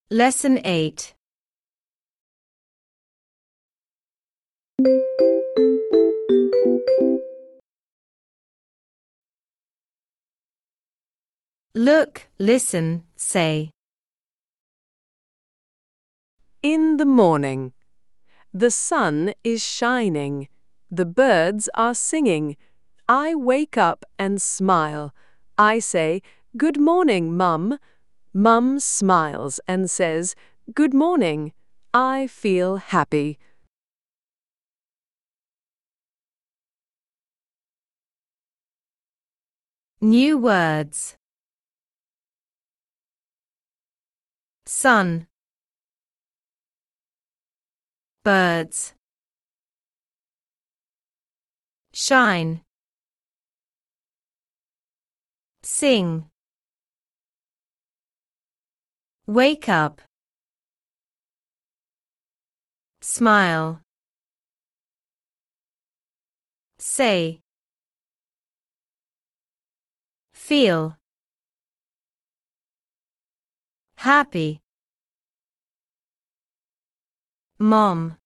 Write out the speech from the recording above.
Lesson 8. Look, listen, say. In the morning. The sun is shining. The birds are singing. I wake up and smile. I say, "Good morning, Mum." Mum smiles and says, "Good morning." I feel happy. New words. Sun. Birds. Shine. Sing. Wake up. Smile. Say. Feel. Happy. Mom.